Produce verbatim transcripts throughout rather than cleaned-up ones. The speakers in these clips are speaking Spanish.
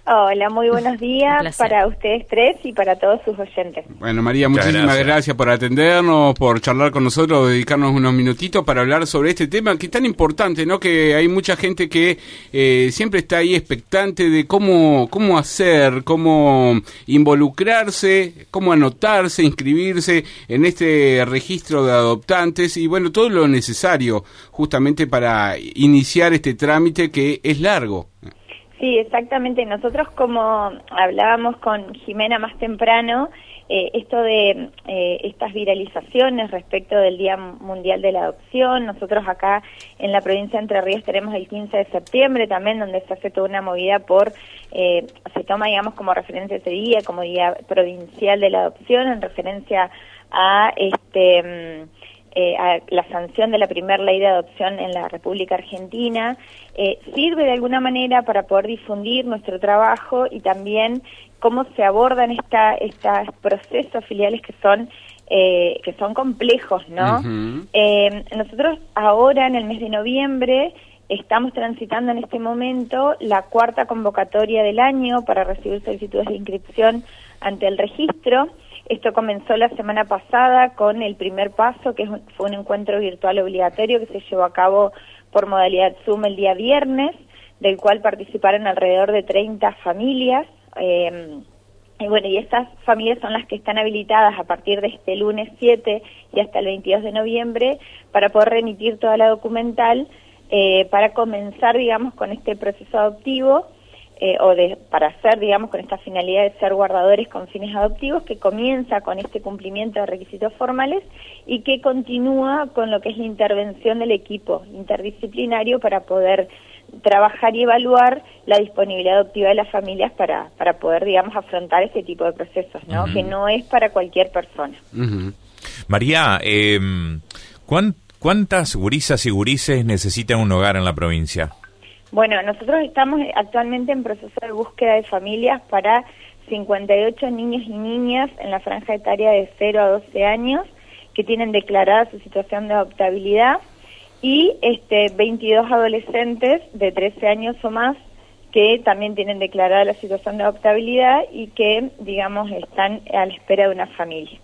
Hola, muy buenos días para ustedes tres y para todos sus oyentes. Bueno, María, muchísimas gracias. gracias por atendernos, por charlar con nosotros, dedicarnos unos minutitos para hablar sobre este tema que es tan importante, ¿no? Que hay mucha gente que eh, siempre está ahí expectante de cómo, cómo hacer, cómo involucrarse, cómo anotarse, inscribirse en este registro de adoptantes y, bueno, todo lo necesario justamente para iniciar este trámite que es largo. Sí, exactamente. Nosotros, como hablábamos con Jimena más temprano, eh, esto de eh, estas viralizaciones respecto del Día Mundial de la Adopción, nosotros acá en la provincia de Entre Ríos tenemos el quince de septiembre también, donde se hace toda una movida por, eh, se toma, digamos, como referencia ese día, como Día Provincial de la Adopción, en referencia a este... Eh, a la sanción de la primera ley de adopción en la República Argentina, eh, sirve de alguna manera para poder difundir nuestro trabajo y también cómo se abordan esta, estos procesos filiales que son eh, que son complejos, ¿no? Uh-huh. Eh, nosotros ahora en el mes de noviembre estamos transitando en este momento la cuarta convocatoria del año para recibir solicitudes de inscripción ante el registro. Esto comenzó la semana pasada con el primer paso, que fue un encuentro virtual obligatorio que se llevó a cabo por modalidad Zoom el día viernes, del cual participaron alrededor de treinta familias. Eh, y bueno, y estas familias son las que están habilitadas a partir de este lunes siete y hasta el veintidós de noviembre para poder remitir toda la documental eh, para comenzar, digamos, con este proceso adoptivo. Eh, o de para hacer, digamos, con esta finalidad de ser guardadores con fines adoptivos, que comienza con este cumplimiento de requisitos formales y que continúa con lo que es la intervención del equipo interdisciplinario para poder trabajar y evaluar la disponibilidad adoptiva de las familias para, para poder, digamos, afrontar este tipo de procesos, ¿no? Uh-huh. Que no es para cualquier persona. Uh-huh. María, eh, ¿cuán, ¿cuántas gurisas y gurises necesitan un hogar en la provincia? Bueno, nosotros estamos actualmente en proceso de búsqueda de familias para cincuenta y ocho niños y niñas en la franja etaria de cero a doce años que tienen declarada su situación de adoptabilidad y este veintidós adolescentes de trece años o más que también tienen declarada la situación de adoptabilidad y que, digamos, están a la espera de una familia.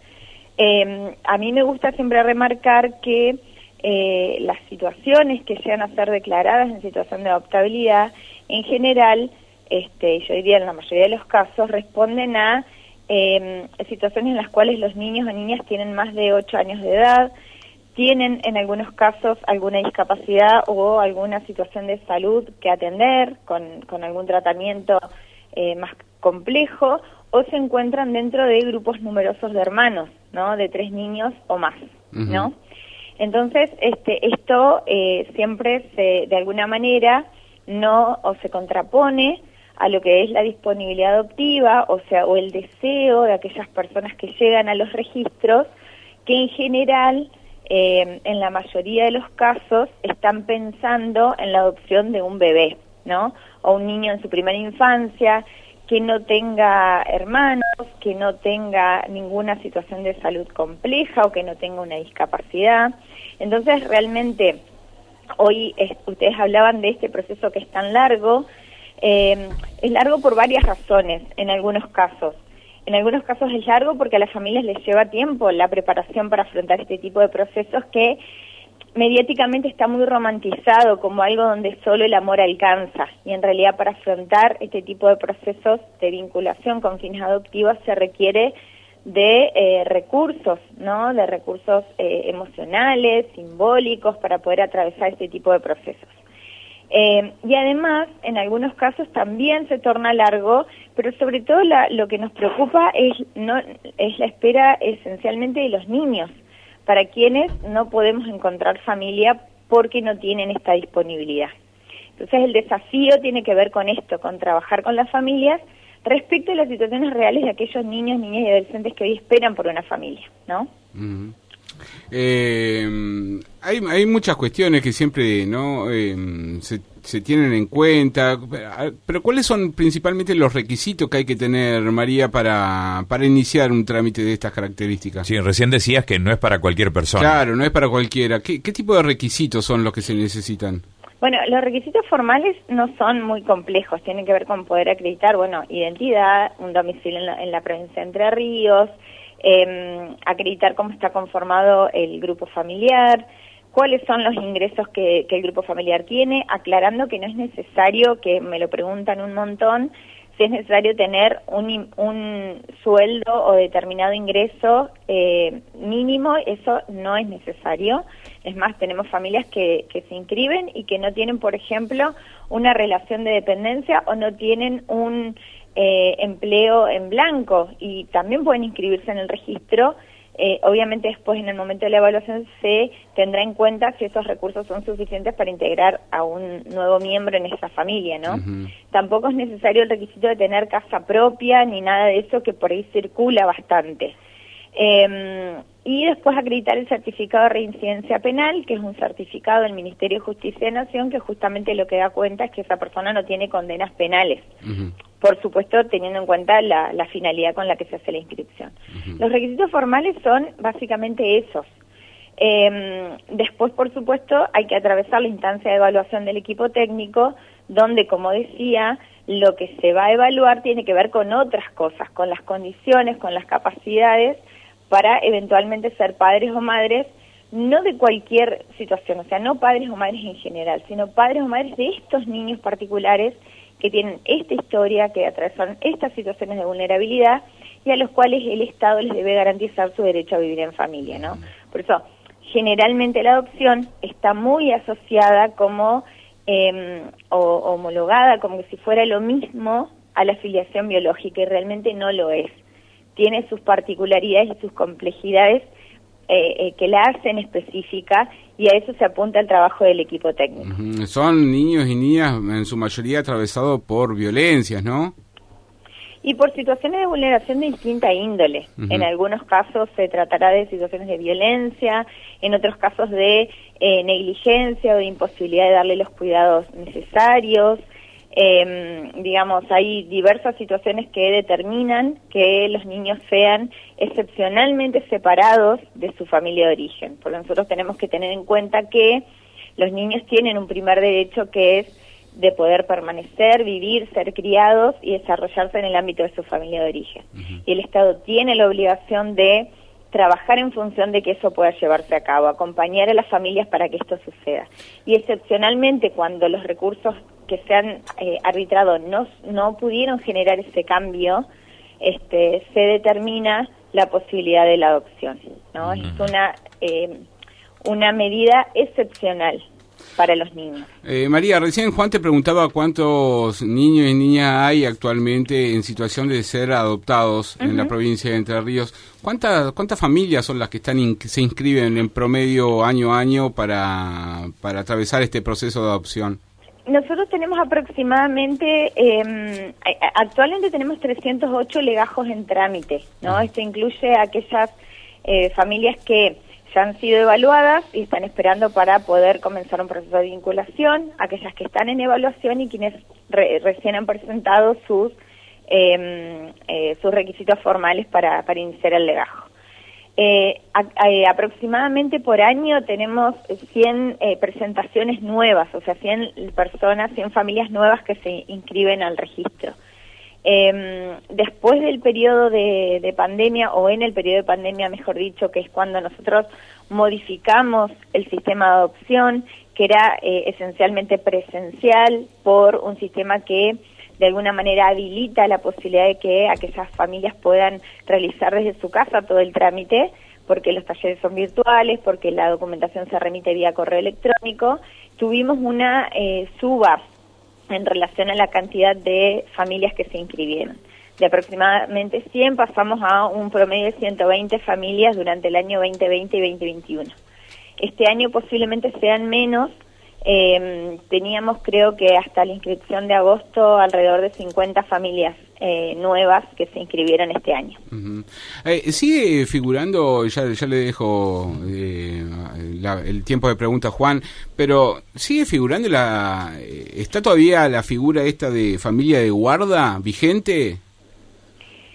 Eh, a mí me gusta siempre remarcar que Eh, las situaciones que llegan a ser declaradas en situación de adoptabilidad, en general, este, yo diría en la mayoría de los casos, responden a eh, situaciones en las cuales los niños o niñas tienen más de ocho años de edad, tienen en algunos casos alguna discapacidad o alguna situación de salud que atender, con, con algún tratamiento eh, más complejo, o se encuentran dentro de grupos numerosos de hermanos, ¿no? De tres niños o más, uh-huh. ¿no? Entonces, este, esto eh, siempre se, de alguna manera, no o se contrapone a lo que es la disponibilidad adoptiva, o sea, o el deseo de aquellas personas que llegan a los registros, que en general, eh, en la mayoría de los casos, están pensando en la adopción de un bebé, ¿no? O un niño en su primera infancia, que no tenga hermanos, que no tenga ninguna situación de salud compleja o que no tenga una discapacidad. Entonces, realmente, hoy es, ustedes hablaban de este proceso que es tan largo. Eh, es largo por varias razones, en algunos casos. En algunos casos es largo porque a las familias les lleva tiempo la preparación para afrontar este tipo de procesos que mediáticamente está muy romantizado como algo donde solo el amor alcanza, y en realidad para afrontar este tipo de procesos de vinculación con fines adoptivos se requiere de eh, recursos, ¿no? De recursos eh, emocionales, simbólicos, para poder atravesar este tipo de procesos. Eh, y además, en algunos casos también se torna largo, pero sobre todo la, lo que nos preocupa es, no, es la espera esencialmente de los niños, para quienes no podemos encontrar familia porque no tienen esta disponibilidad. Entonces el desafío tiene que ver con esto, con trabajar con las familias respecto a las situaciones reales de aquellos niños, niñas y adolescentes que hoy esperan por una familia, ¿no? Uh-huh. Eh, hay, hay muchas cuestiones que siempre no eh, se, se tienen en cuenta, pero ¿cuáles son principalmente los requisitos que hay que tener, María, para, para iniciar un trámite de estas características? Sí, recién decías que no es para cualquier persona. Claro, no es para cualquiera. ¿Qué, qué tipo de requisitos son los que se necesitan? Bueno, los requisitos formales no son muy complejos, tienen que ver con poder acreditar, bueno, identidad, un domicilio en la, en la provincia de Entre Ríos, eh, acreditar cómo está conformado el grupo familiar, cuáles son los ingresos que, que el grupo familiar tiene, aclarando que no es necesario, que me lo preguntan un montón, si es necesario tener un, un sueldo o determinado ingreso eh, mínimo, eso no es necesario. Es más, tenemos familias que, que se inscriben y que no tienen, por ejemplo, una relación de dependencia o no tienen un eh, empleo en blanco y también pueden inscribirse en el registro. Eh, obviamente después en el momento de la evaluación se tendrá en cuenta si esos recursos son suficientes para integrar a un nuevo miembro en esa familia, ¿no? Uh-huh. Tampoco es necesario el requisito de tener casa propia ni nada de eso, que por ahí circula bastante. Eh, y después acreditar el certificado de reincidencia penal, que es un certificado del Ministerio de Justicia de Nación, que justamente lo que da cuenta es que esa persona no tiene condenas penales. Uh-huh. Por supuesto, teniendo en cuenta la, la finalidad con la que se hace la inscripción. Uh-huh. Los requisitos formales son básicamente esos. Eh, después, por supuesto, hay que atravesar la instancia de evaluación del equipo técnico, donde, como decía, lo que se va a evaluar tiene que ver con otras cosas, con las condiciones, con las capacidades, para eventualmente ser padres o madres, no de cualquier situación, o sea, no padres o madres en general, sino padres o madres de estos niños particulares que tienen esta historia, que atravesaron estas situaciones de vulnerabilidad y a los cuales el Estado les debe garantizar su derecho a vivir en familia, ¿no? Por eso, generalmente la adopción está muy asociada como eh, o, homologada, como si fuera lo mismo a la filiación biológica, y realmente no lo es. Tiene sus particularidades y sus complejidades eh, eh, que la hacen específica, y a eso se apunta el trabajo del equipo técnico. Uh-huh. Son niños y niñas en su mayoría atravesados por violencias, ¿no? Y por situaciones de vulneración de distinta índole. Uh-huh. En algunos casos se tratará de situaciones de violencia, en otros casos de eh, negligencia o de imposibilidad de darle los cuidados necesarios. Eh, digamos, hay diversas situaciones que determinan que los niños sean excepcionalmente separados de su familia de origen. Porque nosotros tenemos que tener en cuenta que los niños tienen un primer derecho, que es de poder permanecer, vivir, ser criados y desarrollarse en el ámbito de su familia de origen. Uh-huh. Y el Estado tiene la obligación de trabajar en función de que eso pueda llevarse a cabo, acompañar a las familias para que esto suceda. Y excepcionalmente, cuando los recursos que se han eh, arbitrado no, no pudieron generar ese cambio, este, se determina la posibilidad de la adopción, ¿no? Uh-huh. Es una, eh, una medida excepcional para los niños. Eh, María, recién Juan te preguntaba cuántos niños y niñas hay actualmente en situación de ser adoptados uh-huh. en la provincia de Entre Ríos. ¿Cuántas cuántas familias son las que están in, se inscriben en promedio año a año para, para atravesar este proceso de adopción? Nosotros tenemos aproximadamente, eh, actualmente tenemos trescientos ocho legajos en trámite, ¿no? Uh-huh. Esto incluye a aquellas eh, familias que ya han sido evaluadas y están esperando para poder comenzar un proceso de vinculación, aquellas que están en evaluación y quienes re, recién han presentado sus eh, eh, sus requisitos formales para, para iniciar el legajo. Eh, a, a, aproximadamente por año tenemos cien eh, presentaciones nuevas, o sea, cien personas, cien familias nuevas que se inscriben al registro. Eh, después del periodo de, de pandemia, o en el periodo de pandemia, mejor dicho, que es cuando nosotros modificamos el sistema de adopción, que era eh, esencialmente presencial, por un sistema que de alguna manera habilita la posibilidad de que aquellas familias puedan realizar desde su casa todo el trámite, porque los talleres son virtuales, porque la documentación se remite vía correo electrónico. Tuvimos una eh, suba en relación a la cantidad de familias que se inscribieron. De aproximadamente cien pasamos a un promedio de ciento veinte familias durante el año veinte veinte y veinte veintiuno. Este año posiblemente sean menos. Eh, teníamos, creo que hasta la inscripción de agosto, alrededor de cincuenta familias eh, nuevas que se inscribieron este año. Uh-huh. Eh, sigue figurando, ya, ya le dejo eh, la, el tiempo de pregunta a Juan, pero sigue figurando, la ¿está todavía la figura esta de familia de guarda vigente?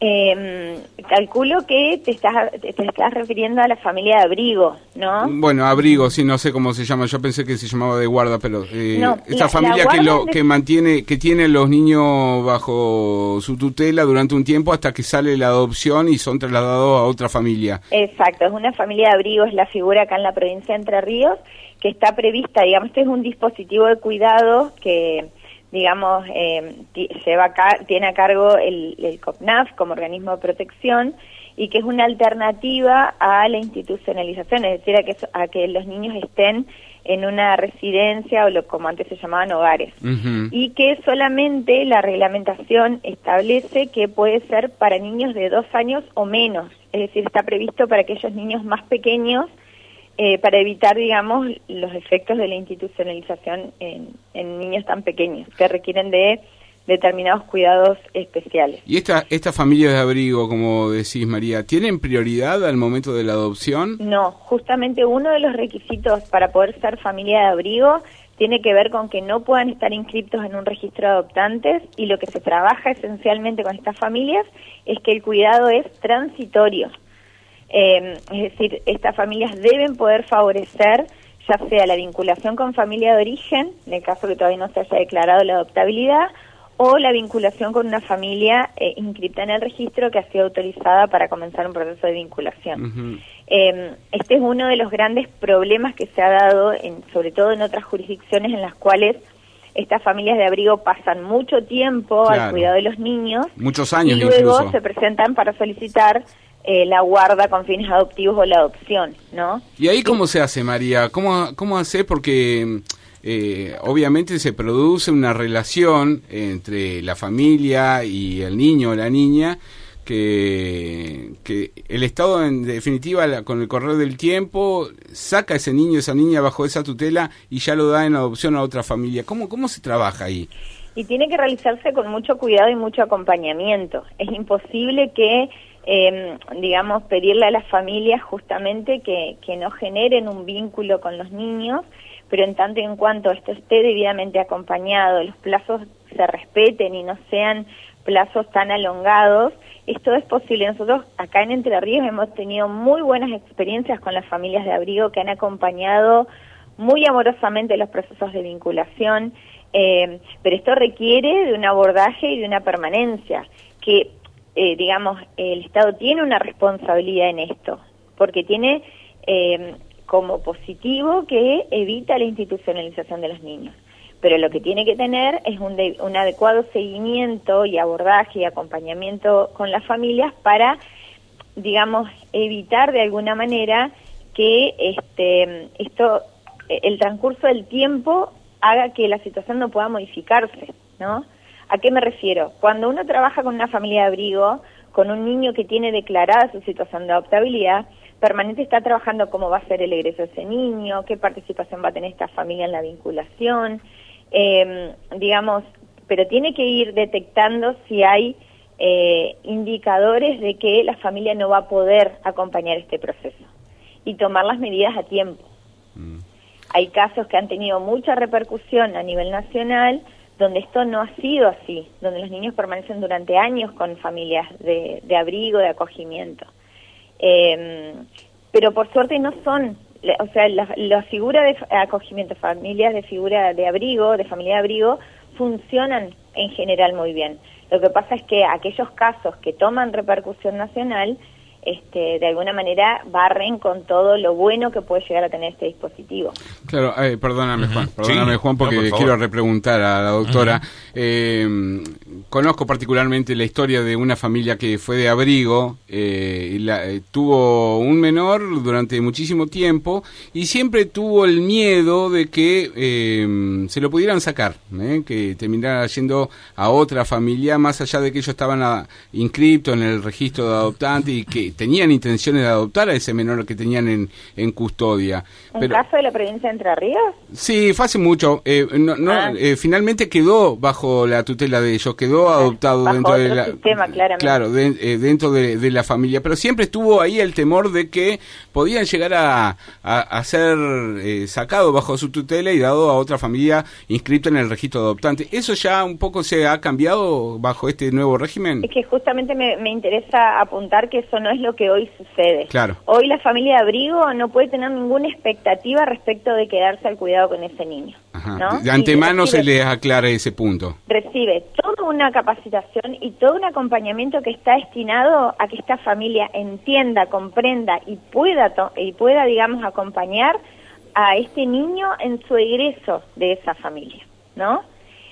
Eh, calculo que te estás te estás refiriendo a la familia de abrigo, ¿no? Bueno, abrigo, sí, no sé cómo se llama. Yo pensé que se llamaba de guarda, pero eh, no, esta la, familia la que lo de... que mantiene, que tiene los niños bajo su tutela durante un tiempo hasta que sale la adopción y son trasladados a otra familia. Exacto, es una familia de abrigo, es la figura acá en la provincia de Entre Ríos que está prevista, digamos, este es un dispositivo de cuidado que digamos, eh, lleva a tiene a cargo el, el COPNAF como organismo de protección y que es una alternativa a la institucionalización, es decir, a que, a que los niños estén en una residencia o lo como antes se llamaban hogares. Uh-huh. Y que solamente la reglamentación establece que puede ser para niños de dos años o menos, es decir, está previsto para aquellos niños más pequeños Eh, para evitar, digamos, los efectos de la institucionalización en, en niños tan pequeños que requieren de determinados cuidados especiales. ¿Y esta, estas familias de abrigo, como decís, María, tienen prioridad al momento de la adopción? No, justamente uno de los requisitos para poder ser familia de abrigo tiene que ver con que no puedan estar inscriptos en un registro de adoptantes y lo que se trabaja esencialmente con estas familias es que el cuidado es transitorio. Eh, es decir, estas familias deben poder favorecer ya sea la vinculación con familia de origen, en el caso que todavía no se haya declarado la adoptabilidad, o la vinculación con una familia eh, inscripta en el registro que ha sido autorizada para comenzar un proceso de vinculación. Uh-huh. Eh, este es uno de los grandes problemas que se ha dado, en, sobre todo en otras jurisdicciones en las cuales estas familias de abrigo pasan mucho tiempo claro. al cuidado de los niños. Muchos años y luego incluso. se presentan para solicitar Eh, la guarda con fines adoptivos o la adopción, ¿no? ¿Y ahí cómo se hace, María? ¿Cómo, cómo hace? Porque eh, obviamente se produce una relación entre la familia y el niño o la niña que, que el Estado, en definitiva, la, con el correr del tiempo, saca a ese niño, esa niña bajo esa tutela y ya lo da en adopción a otra familia. ¿Cómo, cómo se trabaja ahí? Y tiene que realizarse con mucho cuidado y mucho acompañamiento. Es imposible que Eh, digamos, pedirle a las familias justamente que, que no generen un vínculo con los niños, pero en tanto y en cuanto esto esté debidamente acompañado, los plazos se respeten y no sean plazos tan alongados, esto es posible. Nosotros acá en Entre Ríos hemos tenido muy buenas experiencias con las familias de abrigo que han acompañado muy amorosamente los procesos de vinculación, eh, pero esto requiere de un abordaje y de una permanencia que Eh, digamos, el Estado tiene una responsabilidad en esto, porque tiene eh, como positivo que evita la institucionalización de los niños, pero lo que tiene que tener es un, de, un adecuado seguimiento y abordaje y acompañamiento con las familias para, digamos, evitar de alguna manera que este esto el transcurso del tiempo haga que la situación no pueda modificarse, ¿no? ¿A qué me refiero? Cuando uno trabaja con una familia de abrigo, con un niño que tiene declarada su situación de adoptabilidad, permanente está trabajando cómo va a ser el egreso de ese niño, qué participación va a tener esta familia en la vinculación, eh, digamos, pero tiene que ir detectando si hay eh, indicadores de que la familia no va a poder acompañar este proceso y tomar las medidas a tiempo. Mm. Hay casos que han tenido mucha repercusión a nivel nacional, donde esto no ha sido así, donde los niños permanecen durante años con familias de, de abrigo, de acogimiento. Eh, pero por suerte no son, o sea, la, la figura de acogimiento, familias de figura de abrigo, de familia de abrigo, funcionan en general muy bien. Lo que pasa es que aquellos casos que toman repercusión nacional, este, de alguna manera barren con todo lo bueno que puede llegar a tener este dispositivo. Claro, eh, perdóname Juan, perdóname sí, Juan porque no, por quiero repreguntar a la doctora. Uh-huh. eh, conozco particularmente la historia de una familia que fue de abrigo, eh, y la, eh, tuvo un menor durante muchísimo tiempo y siempre tuvo el miedo de que eh, se lo pudieran sacar, eh, que terminara yendo a otra familia, más allá de que ellos estaban a, inscriptos en el registro de adoptantes y que eh, tenían intenciones de adoptar a ese menor que tenían en, en custodia. ¿Un Pero, caso de la provincia de Entre Ríos? sí, fue hace mucho. Eh, no, no, ah. eh, finalmente quedó bajo la tutela de ellos, quedó ah, adoptado bajo dentro otro de la... sistema, claramente. Claro, de, eh, dentro de, de la familia. Pero siempre estuvo ahí el temor de que podían llegar a, a, a ser eh, sacados bajo su tutela y dado a otra familia inscrito en el registro de adoptantes. ¿Eso ya un poco se ha cambiado bajo este nuevo régimen? Es que justamente me, me interesa apuntar que eso no es lo que hoy sucede. Claro. Hoy la familia de abrigo no puede tener ninguna expectativa respecto de quedarse al cuidado con ese niño. Ajá. ¿no? De antemano recibe, se les aclara ese punto. Recibe toda una capacitación y todo un acompañamiento que está destinado a que esta familia entienda, comprenda y pueda, y pueda digamos, acompañar a este niño en su egreso de esa familia, ¿no?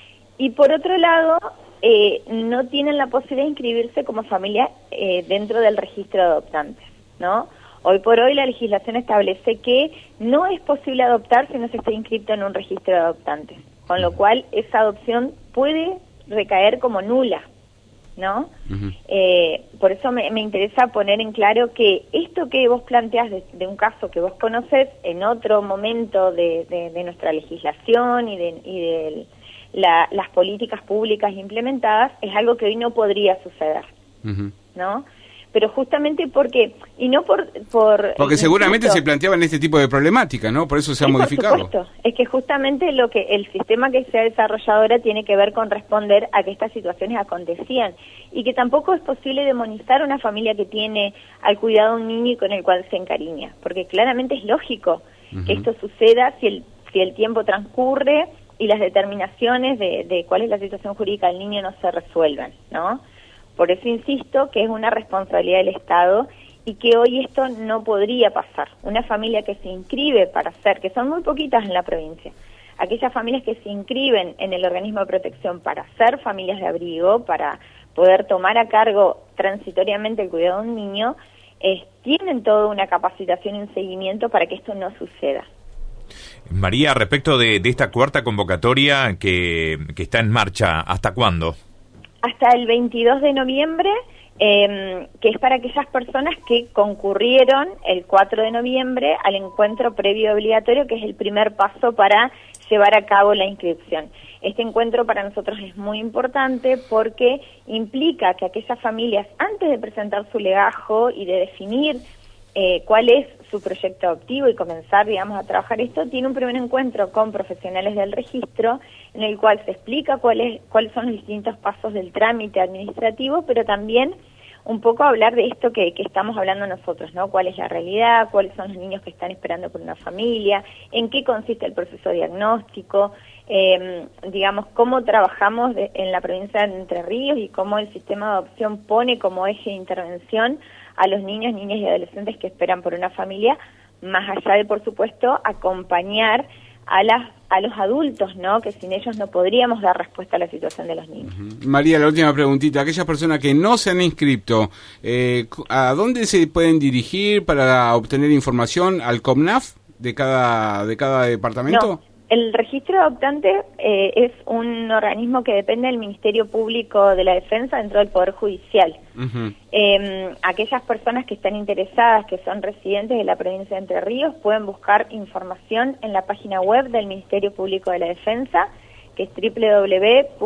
Y por otro lado, eh, no tienen la posibilidad de inscribirse como familia eh, dentro del registro de adoptantes, ¿no? Hoy por hoy la legislación establece que no es posible adoptar si no se está inscrito en un registro de adoptantes, con lo cual esa adopción puede recaer como nula, ¿no? Uh-huh. Eh, por eso me, me interesa poner en claro que esto que vos planteás de, de un caso que vos conocés en otro momento de, de, de nuestra legislación y de, y de la, las políticas públicas implementadas es algo que hoy no podría suceder, uh-huh. ¿no? Pero justamente porque, y no por... por porque seguramente se planteaban este tipo de problemáticas, ¿no? Por eso se ha sí, modificado. Por supuesto, es que justamente lo que el sistema que se ha desarrollado ahora tiene que ver con responder a que estas situaciones acontecían y que tampoco es posible demonizar a una familia que tiene al cuidado de un niño y con el cual se encariña, porque claramente es lógico uh-huh. que esto suceda si el, si el tiempo transcurre y las determinaciones de, de cuál es la situación jurídica del niño no se resuelvan, ¿no? Por eso insisto que es una responsabilidad del Estado y que hoy esto no podría pasar. Una familia que se inscribe para ser, que son muy poquitas en la provincia, aquellas familias que se inscriben en el organismo de protección para ser familias de abrigo, para poder tomar a cargo transitoriamente el cuidado de un niño, eh, tienen toda una capacitación y un seguimiento para que esto no suceda. María, respecto de, de esta cuarta convocatoria que, que está en marcha, ¿hasta cuándo? Hasta el veintidós de noviembre, eh, que es para aquellas personas que concurrieron el cuatro de noviembre al encuentro previo obligatorio, que es el primer paso para llevar a cabo la inscripción. Este encuentro para nosotros es muy importante porque implica que aquellas familias, antes de presentar su legajo y de definir eh, cuál es su proyecto adoptivo y comenzar, digamos, a trabajar esto, tiene un primer encuentro con profesionales del registro en el cual se explica cuál es, cuáles son los distintos pasos del trámite administrativo, pero también un poco hablar de esto que, que estamos hablando nosotros, ¿no? Cuál es la realidad, cuáles son los niños que están esperando por una familia, en qué consiste el proceso diagnóstico, eh, digamos, cómo trabajamos de, en la provincia de Entre Ríos y cómo el sistema de adopción pone como eje de intervención a los niños, niñas y adolescentes que esperan por una familia, más allá de, por supuesto, acompañar a las a los adultos, ¿no? Que sin ellos no podríamos dar respuesta a la situación de los niños. Uh-huh. María, la última preguntita. Aquellas personas que no se han inscrito, eh, ¿a dónde se pueden dirigir para obtener información? ¿Al COMNAF de cada de cada departamento? No. El registro de adoptantes eh, es un organismo que depende del Ministerio Público de la Defensa dentro del Poder Judicial. Uh-huh. Eh, aquellas personas que están interesadas, que son residentes de la provincia de Entre Ríos, pueden buscar información en la página web del Ministerio Público de la Defensa, que es doble u doble u doble u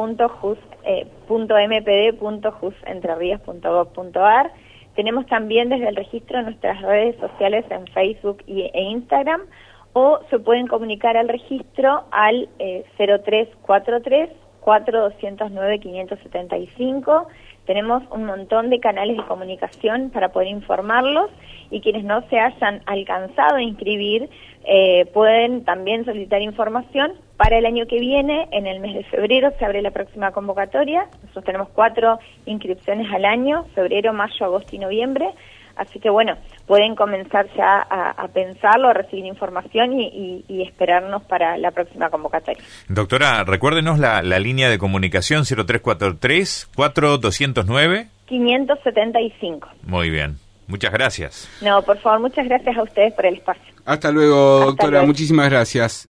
punto m p d punto jus entre ríos punto gob punto a r. Tenemos también desde el registro nuestras redes sociales en Facebook y, e Instagram, o se pueden comunicar al registro al eh, cero tres cuatro tres, cuatro dos cero nueve, cinco siete cinco. Tenemos un montón de canales de comunicación para poder informarlos y quienes no se hayan alcanzado a inscribir eh, pueden también solicitar información para el año que viene. En el mes de febrero se abre la próxima convocatoria. Nosotros tenemos cuatro inscripciones al año, febrero, mayo, agosto y noviembre. Así que bueno, pueden comenzar ya a, a pensarlo, a recibir información y, y, y esperarnos para la próxima convocatoria. Doctora, recuérdenos la, la línea de comunicación cero tres cuatro tres, cuatro dos cero nueve. quinientos setenta y cinco. Muy bien, muchas gracias. No, por favor, muchas gracias a ustedes por el espacio. Hasta luego, Hasta doctora, luego. Muchísimas gracias.